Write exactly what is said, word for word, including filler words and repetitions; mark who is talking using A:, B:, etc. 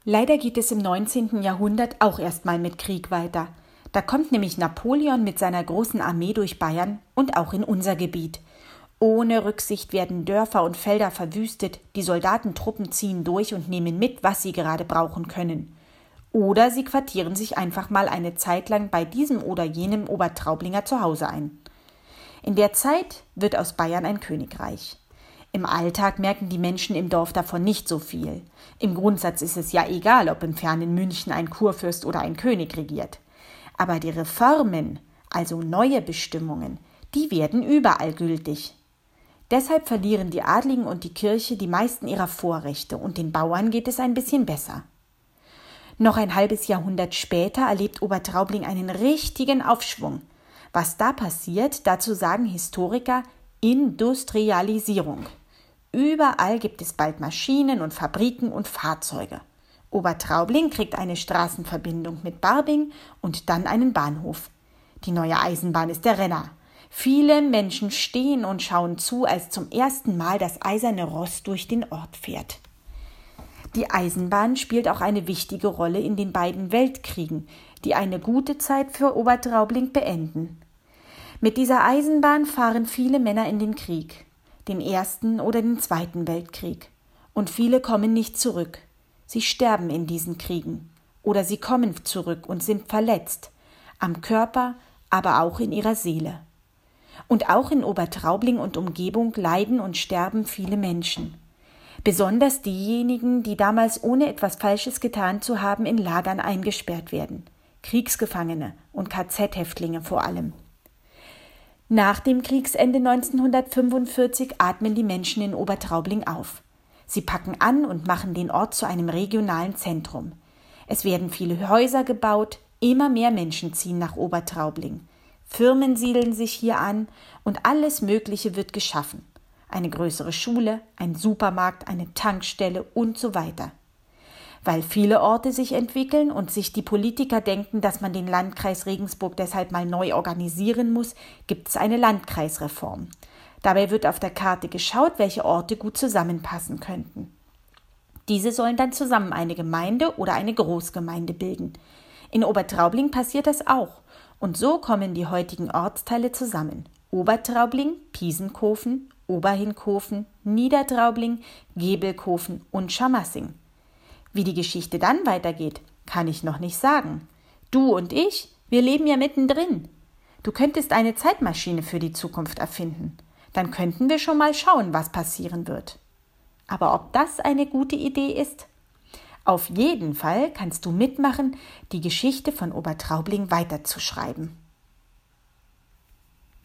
A: Leider geht es im neunzehnten Jahrhundert auch erstmal mit Krieg weiter. Da kommt nämlich Napoleon mit seiner großen Armee durch Bayern und auch in unser Gebiet. Ohne Rücksicht werden Dörfer und Felder verwüstet, die Soldatentruppen ziehen durch und nehmen mit, was sie gerade brauchen können. Oder sie quartieren sich einfach mal eine Zeit lang bei diesem oder jenem Obertraublinger zu Hause ein. In der Zeit wird aus Bayern ein Königreich. Im Alltag merken die Menschen im Dorf davon nicht so viel. Im Grundsatz ist es ja egal, ob im fernen München ein Kurfürst oder ein König regiert. Aber die Reformen, also neue Bestimmungen, die werden überall gültig. Deshalb verlieren die Adligen und die Kirche die meisten ihrer Vorrechte und den Bauern geht es ein bisschen besser. Noch ein halbes Jahrhundert später erlebt Obertraubling einen richtigen Aufschwung. Was da passiert, dazu sagen Historiker Industrialisierung. Überall gibt es bald Maschinen und Fabriken und Fahrzeuge. Obertraubling kriegt eine Straßenverbindung mit Barbing und dann einen Bahnhof. Die neue Eisenbahn ist der Renner. Viele Menschen stehen und schauen zu, als zum ersten Mal das eiserne Ross durch den Ort fährt. Die Eisenbahn spielt auch eine wichtige Rolle in den beiden Weltkriegen, die eine gute Zeit für Obertraubling beenden. Mit dieser Eisenbahn fahren viele Männer in den Krieg, den Ersten oder den Zweiten Weltkrieg. Und viele kommen nicht zurück. Sie sterben in diesen Kriegen. Oder sie kommen zurück und sind verletzt, am Körper, aber auch in ihrer Seele. Und auch in Obertraubling und Umgebung leiden und sterben viele Menschen. Besonders diejenigen, die damals ohne etwas Falsches getan zu haben in Lagern eingesperrt werden. Kriegsgefangene und K Z-Häftlinge vor allem. Nach dem Kriegsende neunzehnhundertfünfundvierzig atmen die Menschen in Obertraubling auf. Sie packen an und machen den Ort zu einem regionalen Zentrum. Es werden viele Häuser gebaut, immer mehr Menschen ziehen nach Obertraubling. Firmen siedeln sich hier an und alles Mögliche wird geschaffen. Eine größere Schule, ein Supermarkt, eine Tankstelle und so weiter. Weil viele Orte sich entwickeln und sich die Politiker denken, dass man den Landkreis Regensburg deshalb mal neu organisieren muss, gibt es eine Landkreisreform. Dabei wird auf der Karte geschaut, welche Orte gut zusammenpassen könnten. Diese sollen dann zusammen eine Gemeinde oder eine Großgemeinde bilden. In Obertraubling passiert das auch. Und so kommen die heutigen Ortsteile zusammen. Obertraubling, Piesenkofen, Oberhinkofen, Niedertraubling, Gebelkofen und Schamassing. Wie die Geschichte dann weitergeht, kann ich noch nicht sagen. Du und ich, wir leben ja mittendrin. Du könntest eine Zeitmaschine für die Zukunft erfinden. Dann könnten wir schon mal schauen, was passieren wird. Aber ob das eine gute Idee ist? Auf jeden Fall kannst du mitmachen, die Geschichte von Obertraubling weiterzuschreiben.